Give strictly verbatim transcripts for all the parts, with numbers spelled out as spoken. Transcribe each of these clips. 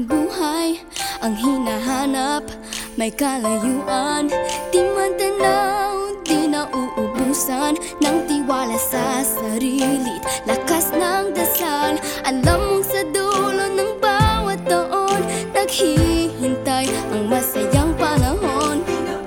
ating buhay ang hinahanap, may kalayuan. Di man tanaw, di nauubusan ng tiwala sa sarili, lakas ng dasal. Alam mong sa dulo ng bawat taon, naghihintay ang masayang panahon.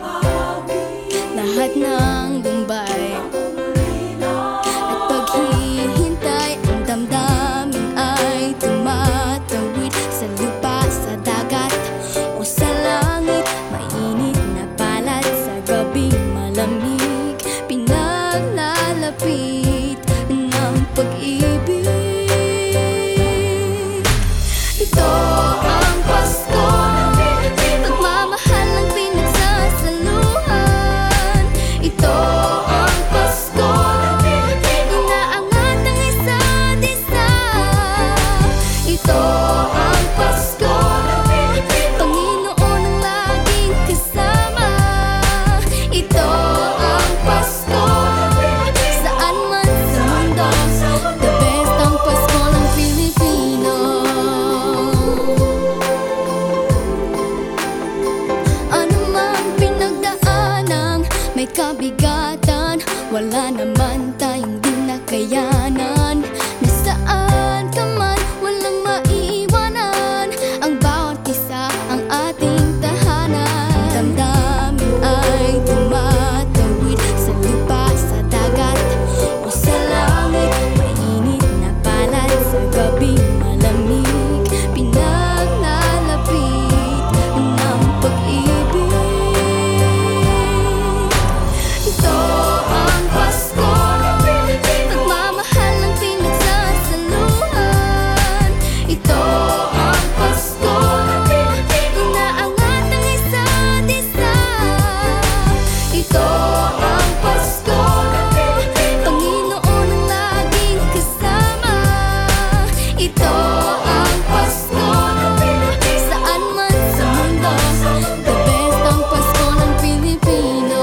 Lahat ng lumbay at paghihintay, ang damdamin ay tumatawid sa lupa, sa dagat o sa langit. Mainit na palad sa gabi, malamig, pinaglalapit ng pag-ibig. Ito ang Pasko, pagmamahal ang pinagsasaluhan. Ito ang Pasko, inaangat ang isa't isa. Ito ang Pasko, Panginoon ang laging kasama. Ito ang Pasko, saan man sa mundo, the best ang Pasko ng Pilipino. Ano mang pinagdaanang may kabigatan, wala naman tayong di nakayanan. Nasaan ka man, walang maiiwanan, ang bawat isa ang ating tahanan. Damdamin ay tumatawid sa lupa, sa dagat o sa langit. Mainit na palad sa gabi, malamig, pinaglalapit ng pag-ibig. Ito ang Pasko, pagmamahal ang pinagsasaluhan. Ito ang Pasko, inaangat ang isa't isa. Ito ang Pasko, Panginoon ang laging kasama. Ito ang Pasko, saan man sa mundo, the best ang Pasko ng Pilipino.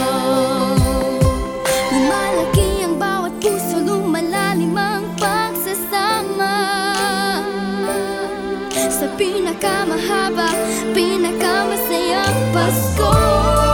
Lumalaki ang bawat puso, lumalalim ang pagsasama. Sa pinakamahaba, pinakamasayang Pasko.